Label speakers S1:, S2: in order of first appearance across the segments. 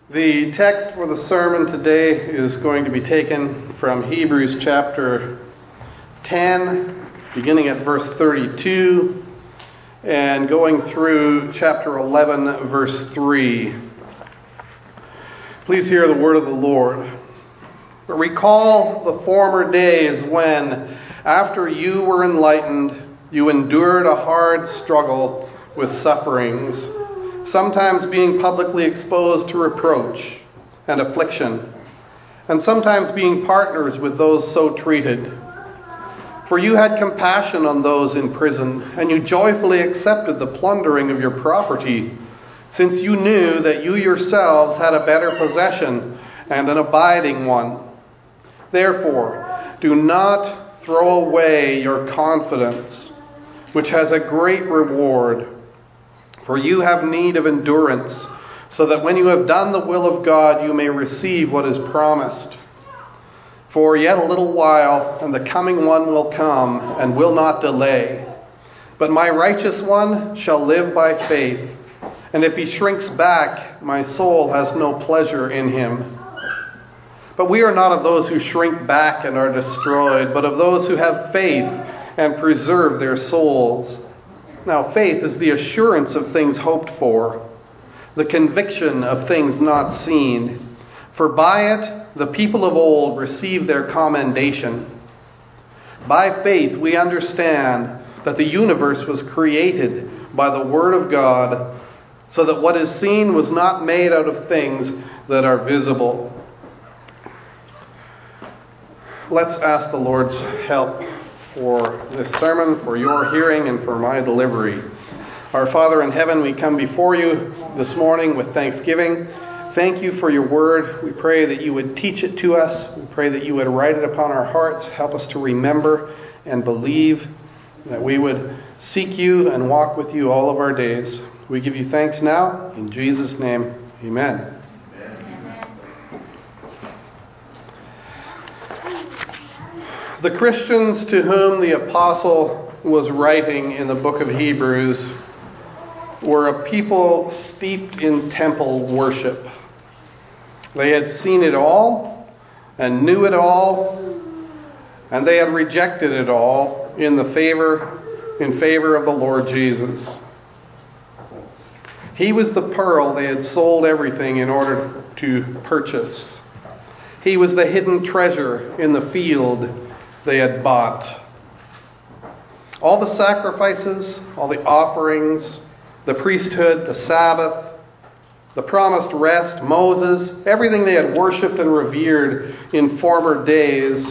S1: The text for the sermon today is going to be taken from Hebrews chapter 10, beginning at verse 32, and going through chapter 11, verse 3. Please hear the word of the Lord. But recall the former days when, after you were enlightened, you endured a hard struggle with sufferings, sometimes being publicly exposed to reproach and affliction, and sometimes being partners with those so treated. For you had compassion on those in prison, and you joyfully accepted the plundering of your property, since you knew that you yourselves had a better possession and an abiding one. Therefore, do not throw away your confidence, which has a great reward. For you have need of endurance, so that when you have done the will of God, you may receive what is promised. For yet a little while, and the coming one will come, and will not delay. But my righteous one shall live by faith, and if he shrinks back, my soul has no pleasure in him. But we are not of those who shrink back and are destroyed, but of those who have faith and preserve their souls. Now, faith is the assurance of things hoped for, the conviction of things not seen. For by it the people of old received their commendation. By faith we understand that the universe was created by the Word of God, so that what is seen was not made out of things that are visible. Let's ask the Lord's help for this sermon, for your hearing, and for my delivery. Our Father in heaven, we come before you this morning with thanksgiving. Thank you for your word. We pray that you would teach it to us. We pray that you would write it upon our hearts. Help us to remember and believe, that we would seek you and walk with you all of our days. We give you thanks now. In Jesus' name, amen. The Christians to whom the apostle was writing in the book of Hebrews were a people steeped in temple worship. They had seen it all and knew it all, and they had rejected it all in favor of the Lord Jesus. He was the pearl they had sold everything in order to purchase. He was the hidden treasure in the field they had bought. All the sacrifices, all the offerings, the priesthood, the Sabbath, the promised rest, Moses, everything they had worshipped and revered in former days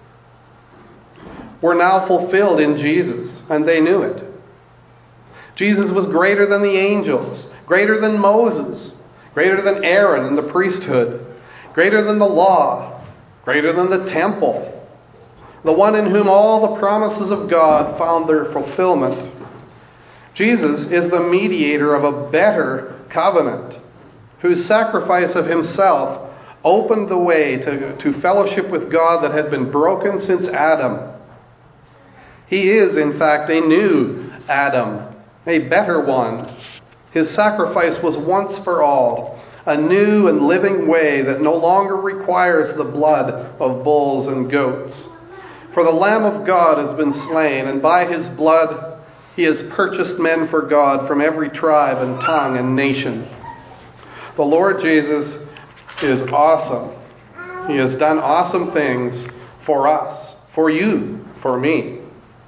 S1: were now fulfilled in Jesus, and they knew it. Jesus was greater than the angels, greater than Moses, greater than Aaron and the priesthood, greater than the law, greater than the temple, the one in whom all the promises of God found their fulfillment. Jesus is the mediator of a better covenant, whose sacrifice of himself opened the way to fellowship with God that had been broken since Adam. He is, in fact, a new Adam, a better one. His sacrifice was once for all, a new and living way that no longer requires the blood of bulls and goats. For the Lamb of God has been slain, and by his blood he has purchased men for God from every tribe and tongue and nation. The Lord Jesus is awesome. He has done awesome things for us, for you, for me.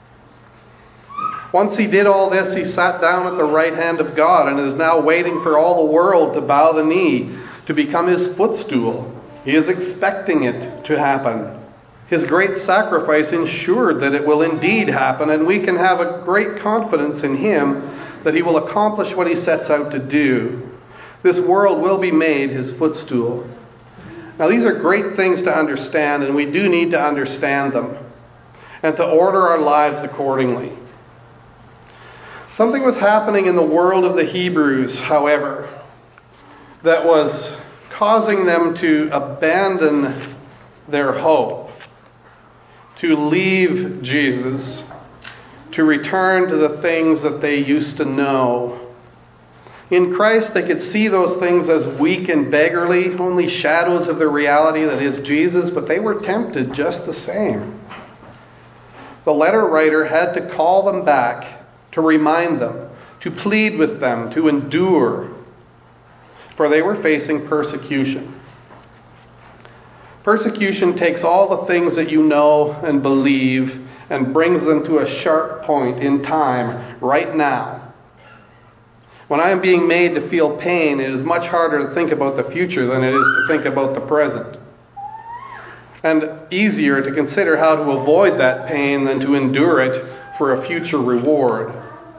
S1: Once he did all this, he sat down at the right hand of God and is now waiting for all the world to bow the knee to become his footstool. He is expecting it to happen. His great sacrifice ensured that it will indeed happen, and we can have a great confidence in him that he will accomplish what he sets out to do. This world will be made his footstool. Now, these are great things to understand, and we do need to understand them and to order our lives accordingly. Something was happening in the world of the Hebrews, however, that was causing them to abandon their hope, to leave Jesus, to return to the things that they used to know, In Christ, they could see those things as weak and beggarly, only shadows of the reality that is Jesus, but they were tempted just the same. The letter writer had to call them back, to remind them, to plead with them, to endure, for they were facing persecution. Persecution takes all the things that you know and believe and brings them to a sharp point in time, right now. When I am being made to feel pain, it is much harder to think about the future than it is to think about the present. And easier to consider how to avoid that pain than to endure it for a future reward.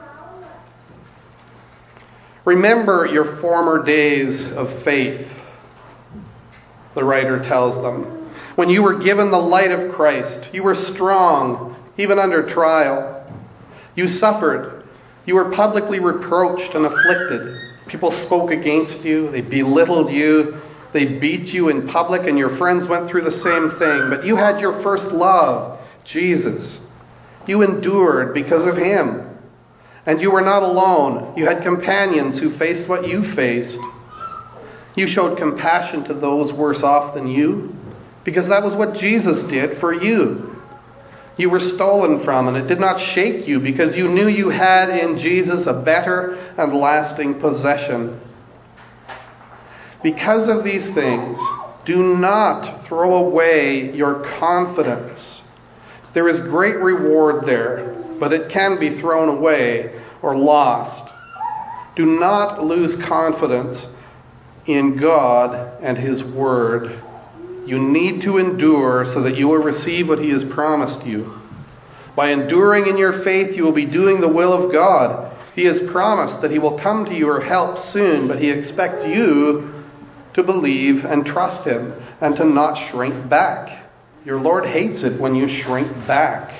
S1: Remember your former days of faith, the writer tells them. When you were given the light of Christ, you were strong, even under trial. You suffered. You were publicly reproached and afflicted. People spoke against you. They belittled you. They beat you in public, and your friends went through the same thing. But you had your first love, Jesus. You endured because of him. And you were not alone. You had companions who faced what you faced. You showed compassion to those worse off than you, because that was what Jesus did for you. You were stolen from, and it did not shake you, because you knew you had in Jesus a better and lasting possession. Because of these things, do not throw away your confidence. There is great reward there, but it can be thrown away or lost. Do not lose confidence in God and his word. You need to endure so that you will receive what he has promised you. By enduring in your faith, you will be doing the will of God. He has promised that he will come to your help soon, but he expects you to believe and trust him and to not shrink back. Your Lord hates it when you shrink back.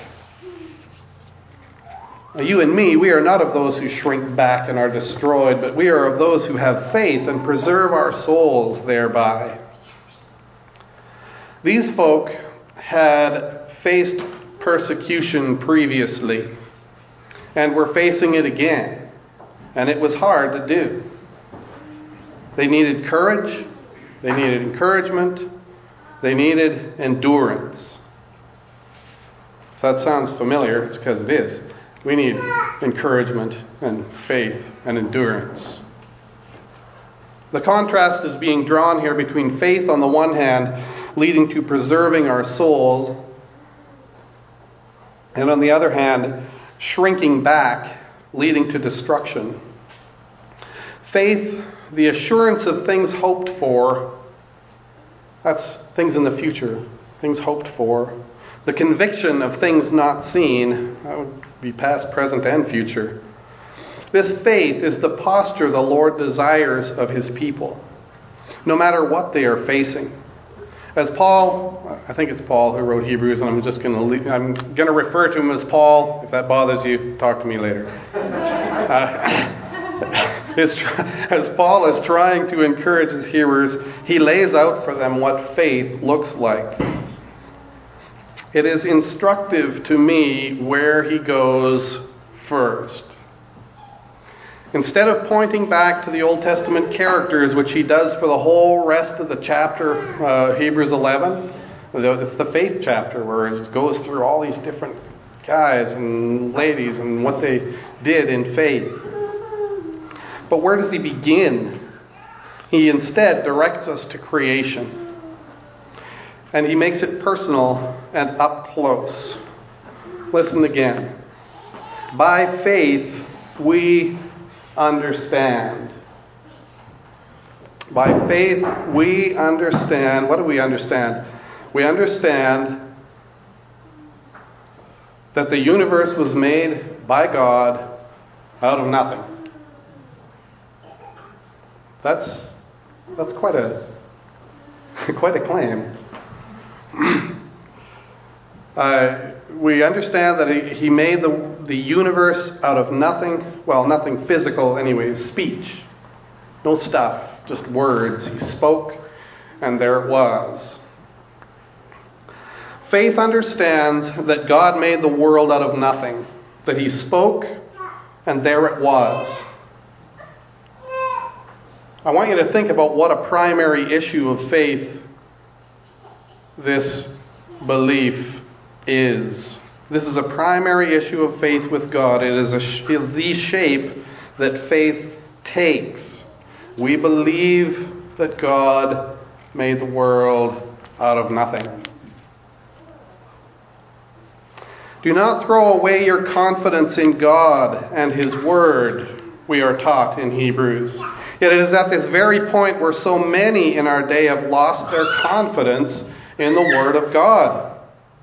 S1: Now, you and me, we are not of those who shrink back and are destroyed, but we are of those who have faith and preserve our souls thereby. These folk had faced persecution previously and were facing it again, and it was hard to do. They needed courage, they needed encouragement, they needed endurance. If that sounds familiar, it's because it is. We need encouragement and faith and endurance. The contrast is being drawn here between faith on the one hand, leading to preserving our souls, and on the other hand, shrinking back, leading to destruction. Faith, the assurance of things hoped for, that's things in the future, things hoped for. The conviction of things not seen, that would be past, present, and future. This faith is the posture the Lord desires of his people, no matter what they are facing. As Paul, I think it's Paul who wrote Hebrews, and I'm going to refer to him as Paul. If that bothers you, talk to me later. As Paul is trying to encourage his hearers, he lays out for them what faith looks like. It is instructive to me where he goes first. Instead of pointing back to the Old Testament characters, which he does for the whole rest of the chapter, Hebrews 11, it's the faith chapter where it goes through all these different guys and ladies and what they did in faith. But where does he begin? He instead directs us to creation. And he makes it personal and up close. Listen again. By faith, we understand. By faith, we understand. What do we understand? We understand that the universe was made by God out of nothing. That's quite a claim. We understand that he made the universe out of nothing. Well, nothing physical anyways. Speech. No stuff. Just words. He spoke, and there it was. Faith understands that God made the world out of nothing. That he spoke, and there it was. I want you to think about what a primary issue of faith this belief is. This is a primary issue of faith with God. It is the shape that faith takes. We believe that God made the world out of nothing. Do not throw away your confidence in God and His Word, we are taught in Hebrews. Yet it is at this very point where so many in our day have lost their confidence in the Word of God.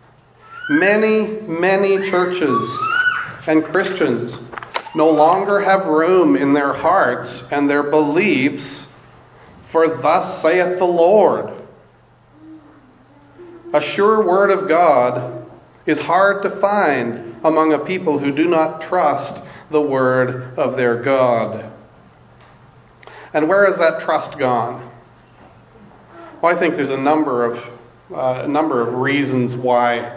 S1: Many churches and Christians no longer have room in their hearts and their beliefs for thus saith the Lord. A sure word of God is hard to find among a people who do not trust the word of their God. And where has that trust gone? Well, I think there's a number of reasons why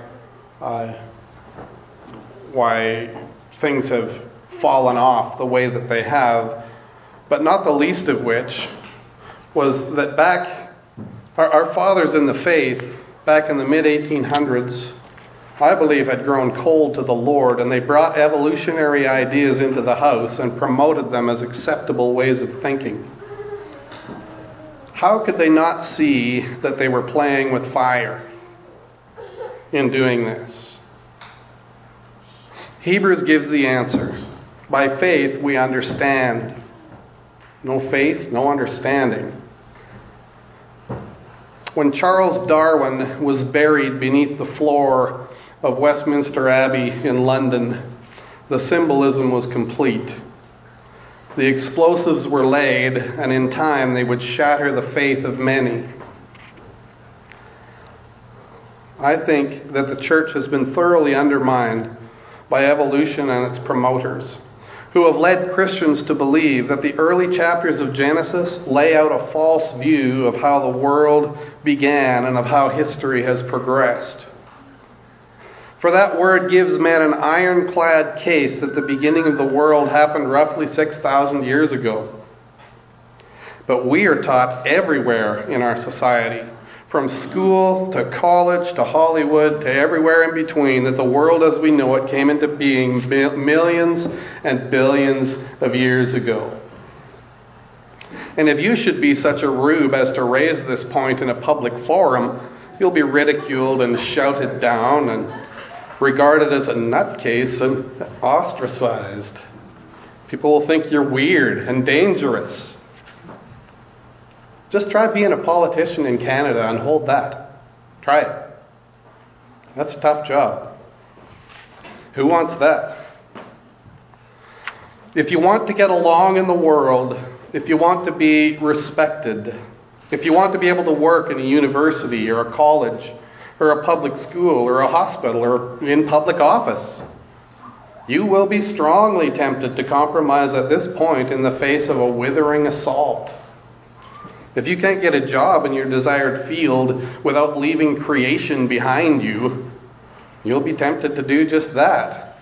S1: things have fallen off the way that they have, but not the least of which was that our fathers in the faith back in the mid-1800s, I believe, had grown cold to the Lord, and they brought evolutionary ideas into the house and promoted them as acceptable ways of thinking. How could they not see that they were playing with fire in doing this? Hebrews gives the answer. By faith we understand. No faith, no understanding. When Charles Darwin was buried beneath the floor of Westminster Abbey in London, the symbolism was complete. The explosives were laid, and in time they would shatter the faith of many. I think that the church has been thoroughly undermined by evolution and its promoters, who have led Christians to believe that the early chapters of Genesis lay out a false view of how the world began and of how history has progressed. For that word gives man an ironclad case that the beginning of the world happened roughly 6,000 years ago. But we are taught everywhere in our society, from school to college to Hollywood to everywhere in between, that the world as we know it came into being millions and billions of years ago. And if you should be such a rube as to raise this point in a public forum, you'll be ridiculed and shouted down and regarded as a nutcase and ostracized. People will think you're weird and dangerous. Just try being a politician in Canada and hold that. Try it. That's a tough job. Who wants that? If you want to get along in the world, if you want to be respected, if you want to be able to work in a university or a college or a public school or a hospital or in public office, you will be strongly tempted to compromise at this point in the face of a withering assault. If you can't get a job in your desired field without leaving creation behind you, you'll be tempted to do just that.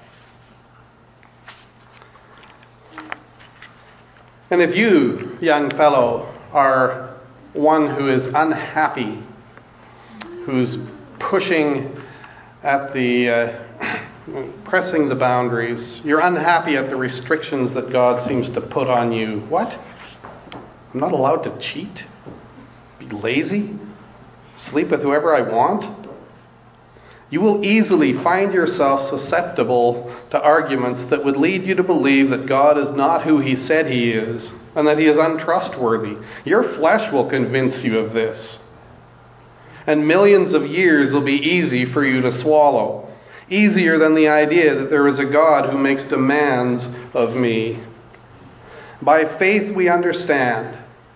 S1: And if you, young fellow, are one who is unhappy, who's pushing at pressing the boundaries, you're unhappy at the restrictions that God seems to put on you. What? I'm not allowed to cheat, be lazy, sleep with whoever I want? You will easily find yourself susceptible to arguments that would lead you to believe that God is not who He said He is, and that He is untrustworthy. Your flesh will convince you of this. And millions of years will be easy for you to swallow. Easier than the idea that there is a God who makes demands of me. By faith we understand.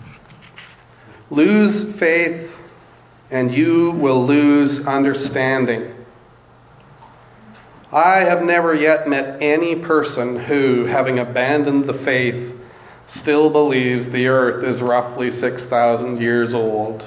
S1: Lose faith and you will lose understanding. I have never yet met any person who, having abandoned the faith, still believes the earth is roughly 6,000 years old.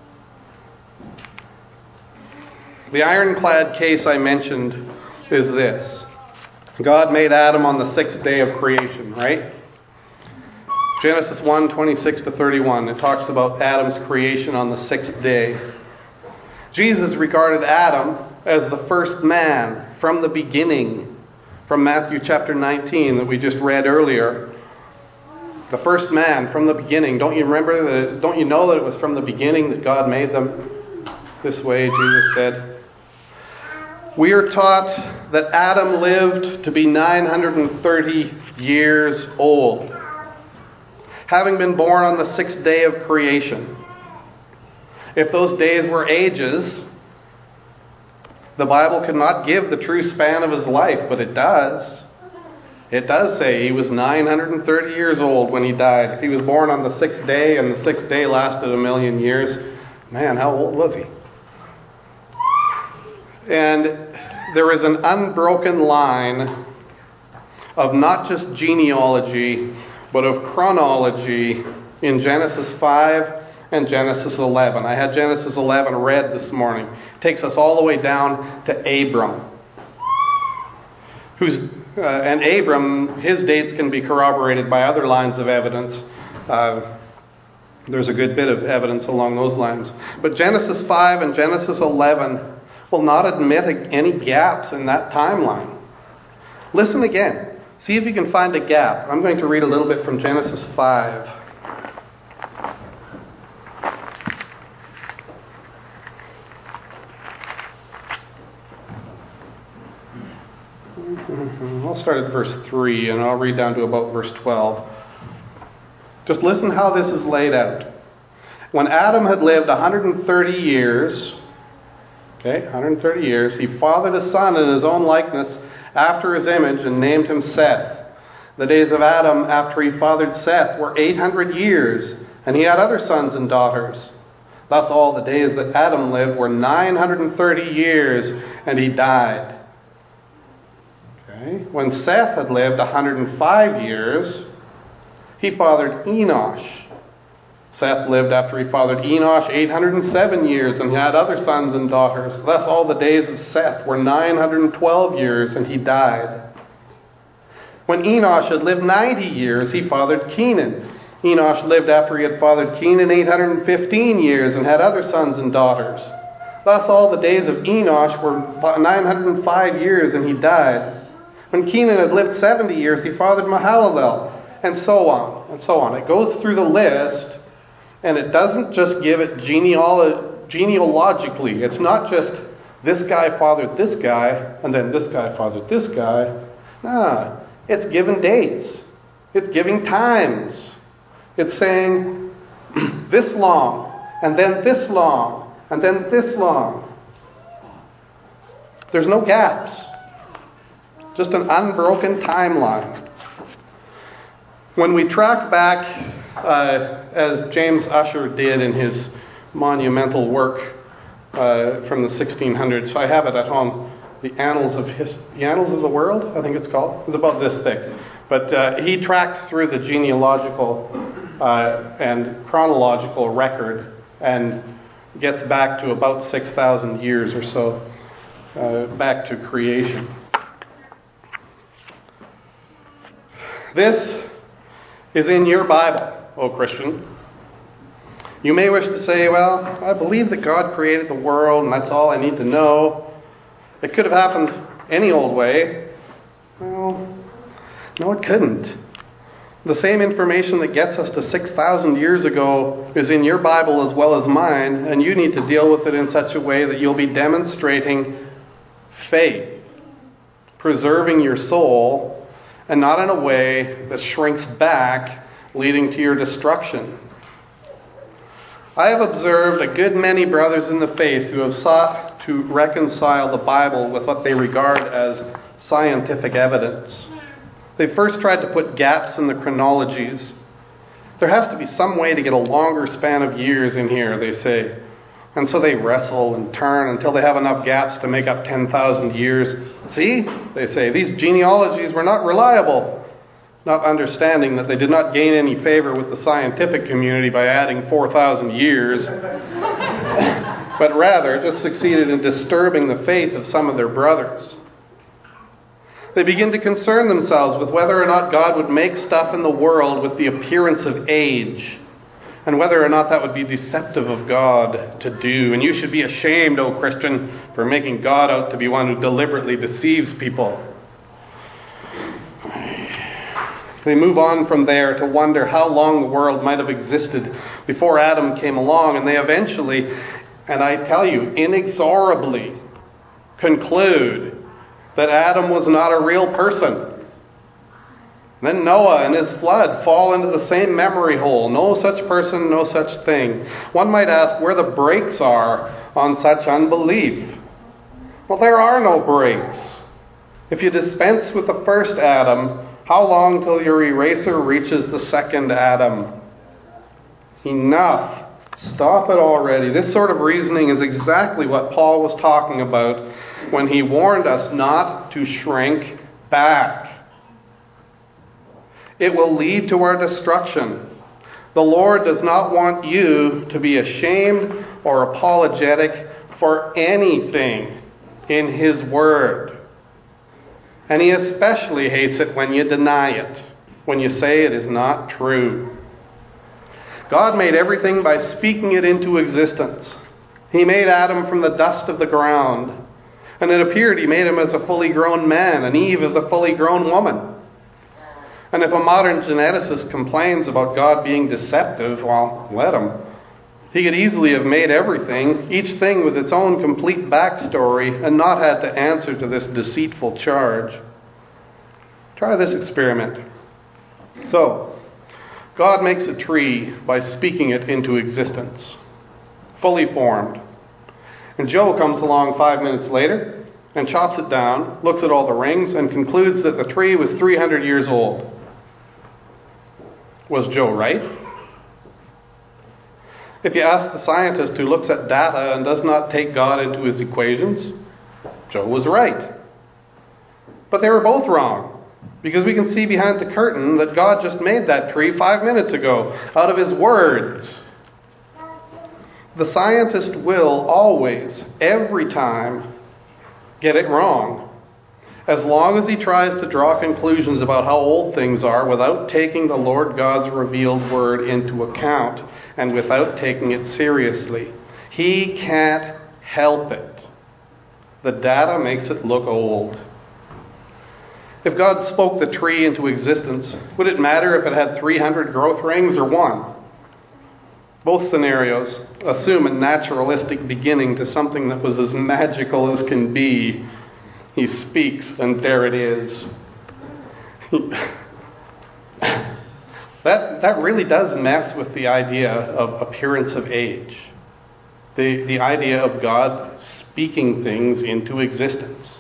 S1: The ironclad case I mentioned is this. God made Adam on the 6th day of creation, right? Genesis 1:26-31. It talks about Adam's creation on the sixth day. Jesus regarded Adam as the first man from the beginning, from Matthew chapter 19 that we just read earlier. The first man from the beginning. Don't you know that it was from the beginning that God made them this way, Jesus said. We are taught that Adam lived to be 930 years old, having been born on the sixth day of creation. If those days were ages, the Bible could not give the true span of his life, but it does. It does say he was 930 years old when he died. If he was born on the sixth day and the sixth day lasted 1,000,000 years, man, how old was he? And there is an unbroken line of not just genealogy, but of chronology in Genesis 5 and Genesis 11. I had Genesis 11 read this morning. It takes us all the way down to Abram. And Abram, his dates can be corroborated by other lines of evidence. There's a good bit of evidence along those lines. But Genesis 5 and Genesis 11 will not admit any gaps in that timeline. Listen again. See if you can find a gap. I'm going to read a little bit from Genesis 5. I'll start at verse 3 and I'll read down to about verse 12. Just listen how this is laid out. When Adam had lived 130 years, 130 years, he fathered a son in his own likeness after his image and named him Seth. The days of Adam after he fathered Seth were 800 years, and he had other sons and daughters. Thus all the days that Adam lived were 930 years, and he died. When Seth had lived 105 years, he fathered Enosh. Seth lived after he fathered Enosh 807 years and had other sons and daughters. Thus all the days of Seth were 912 years, and he died. When Enosh had lived 90 years, he fathered Kenan. Enosh lived after he had fathered Kenan 815 years and had other sons and daughters. Thus all the days of Enosh were 905 years, and he died. When Kenan had lived 70 years, he fathered Mahalalel, and so on, and so on. It goes through the list, and it doesn't just give it genealogically. It's not just this guy fathered this guy, and then this guy fathered this guy. No, it's giving dates. It's giving times. It's saying this long, and then this long, and then this long. There's no gaps. Just an unbroken timeline. When we track back, as James Ussher did in his monumental work from the 1600s, I have it at home, the Annals of the World, I think it's called. It's about this thick. But he tracks through the genealogical and chronological record and gets back to about 6,000 years or so, back to creation. This is in your Bible, O Christian. You may wish to say, well, I believe that God created the world and that's all I need to know. It could have happened any old way. Well, no, it couldn't. The same information that gets us to 6,000 years ago is in your Bible as well as mine, and you need to deal with it in such a way that you'll be demonstrating faith, preserving your soul, and not in a way that shrinks back, leading to your destruction. I have observed a good many brothers in the faith who have sought to reconcile the Bible with what they regard as scientific evidence. They first tried to put gaps in the chronologies. There has to be some way to get a longer span of years in here, they say. And so they wrestle and turn until they have enough gaps to make up 10,000 years. See, they say, these genealogies were not reliable, not understanding that they did not gain any favor with the scientific community by adding 4,000 years, but rather just succeeded in disturbing the faith of some of their brothers. They begin to concern themselves with whether or not God would make stuff in the world with the appearance of age, and whether or not that would be deceptive of God to do. And you should be ashamed, O Christian, for making God out to be one who deliberately deceives people. They move on from there to wonder how long the world might have existed before Adam came along, and they eventually, and I tell you, inexorably conclude that Adam was not a real person. Then Noah and his flood fall into the same memory hole. No such person, no such thing. One might ask where the brakes are on such unbelief. Well, there are no brakes. If you dispense with the first Adam, how long till your eraser reaches the second Adam? Enough. Stop it already. This sort of reasoning is exactly what Paul was talking about when he warned us not to shrink back. It will lead to our destruction. The Lord does not want you to be ashamed or apologetic for anything in His Word. And He especially hates it when you deny it, when you say it is not true. God made everything by speaking it into existence. He made Adam from the dust of the ground. And it appeared He made him as a fully grown man, and Eve as a fully grown woman. And if a modern geneticist complains about God being deceptive, well, let him. He could easily have made everything, each thing with its own complete backstory, and not had to answer to this deceitful charge. Try this experiment. So, God makes a tree by speaking it into existence, fully formed. And Joe comes along 5 minutes later and chops it down, looks at all the rings, and concludes that the tree was 300 years old. Was Joe right? If you ask the scientist who looks at data and does not take God into his equations, Joe was right. But they were both wrong, because we can see behind the curtain that God just made that tree 5 minutes ago out of His words. The scientist will always, every time, get it wrong, as long as he tries to draw conclusions about how old things are without taking the Lord God's revealed word into account and without taking it seriously. He can't help it. The data makes it look old. If God spoke the tree into existence, would it matter if it had 300 growth rings or one? Both scenarios assume a naturalistic beginning to something that was as magical as can be. He speaks, and there it is. That really does mess with the idea of appearance of age. The idea of God speaking things into existence.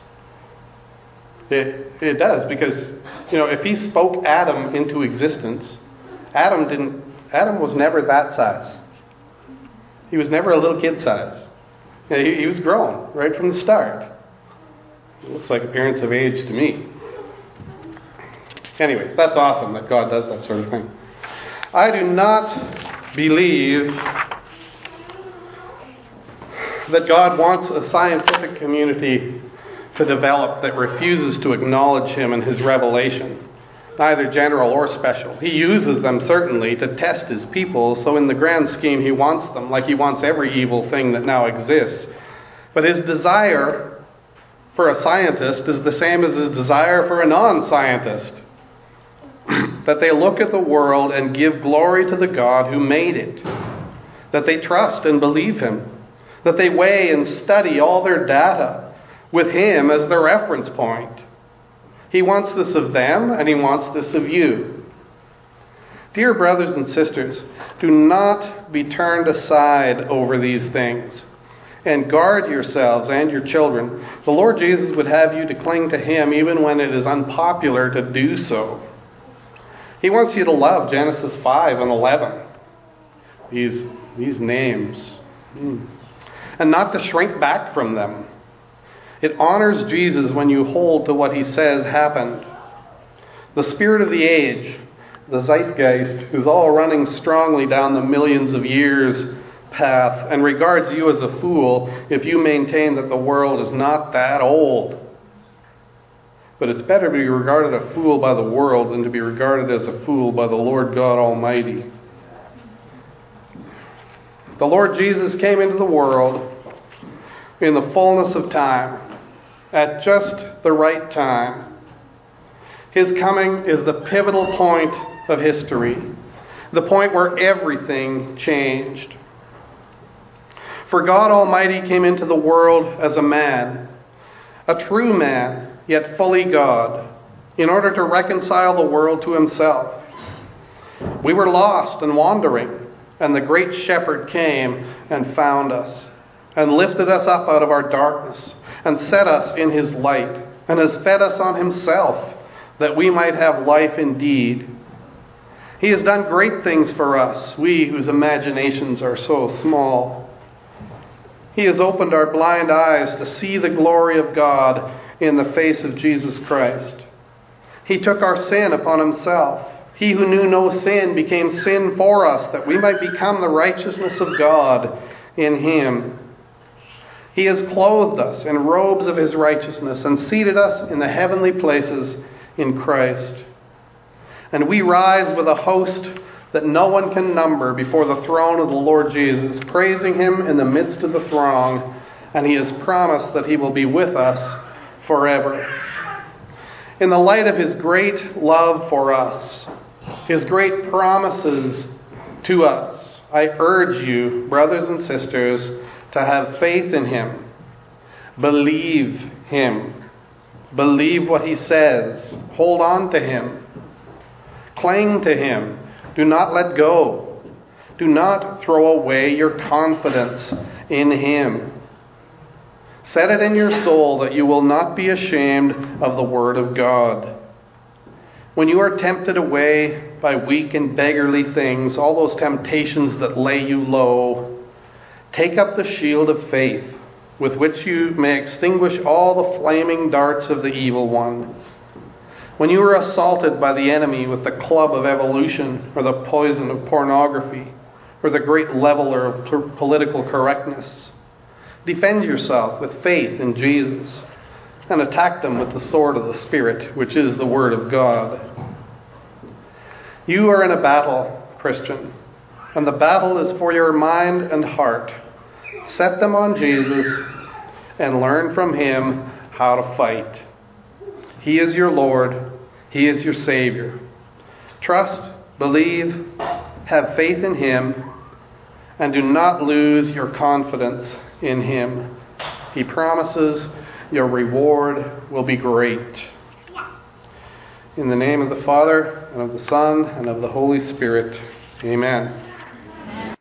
S1: It does, because if He spoke Adam into existence, Adam was never that size. He was never a little kid size. He was grown right from the start. It looks like appearance of age to me. Anyways, that's awesome that God does that sort of thing. I do not believe that God wants a scientific community to develop that refuses to acknowledge Him and His revelation, neither general or special. He uses them certainly to test His people, so in the grand scheme He wants them, like He wants every evil thing that now exists. But His desire for a scientist is the same as His desire for a non-scientist. That they look at the world and give glory to the God who made it. That they trust and believe Him. That they weigh and study all their data with Him as the reference point. He wants this of them, and He wants this of you. Dear brothers and sisters, do not be turned aside over these things. And guard yourselves and your children. The Lord Jesus would have you to cling to Him even when it is unpopular to do so. He wants you to love Genesis 5 and 11. These names. And not to shrink back from them. It honors Jesus when you hold to what He says happened. The spirit of the age, the zeitgeist, is all running strongly down the millions of years path and regards you as a fool if you maintain that the world is not that old. But it's better to be regarded a fool by the world than to be regarded as a fool by the Lord God Almighty. The Lord Jesus came into the world in the fullness of time, at just the right time. His coming is the pivotal point of history, the point where everything changed. For God Almighty came into the world as a man, a true man, yet fully God, in order to reconcile the world to himself. We were lost and wandering, and the great shepherd came and found us, and lifted us up out of our darkness, and set us in his light, and has fed us on himself, that we might have life indeed. He has done great things for us, we whose imaginations are so small. He has opened our blind eyes to see the glory of God in the face of Jesus Christ. He took our sin upon himself. He who knew no sin became sin for us, that we might become the righteousness of God in him. He has clothed us in robes of his righteousness and seated us in the heavenly places in Christ. And we rise with a host that no one can number before the throne of the Lord Jesus, praising him in the midst of the throng, and he has promised that he will be with us forever. In the light of his great love for us, his great promises to us, I urge you, brothers and sisters, to have faith in him. Believe him. Believe what he says. Hold on to him. Cling to him. Do not let go. Do not throw away your confidence in him. Set it in your soul that you will not be ashamed of the word of God. When you are tempted away by weak and beggarly things, all those temptations that lay you low, take up the shield of faith, with which you may extinguish all the flaming darts of the evil one. When you are assaulted by the enemy with the club of evolution, or the poison of pornography, or the great leveler of political correctness, defend yourself with faith in Jesus, and attack them with the sword of the Spirit, which is the Word of God. You are in a battle, Christian, and the battle is for your mind and heart. Set them on Jesus and learn from him how to fight. He is your Lord. He is your Savior. Trust, believe, have faith in him, and do not lose your confidence in him. He promises your reward will be great. In the name of the Father, and of the Son, and of the Holy Spirit, amen.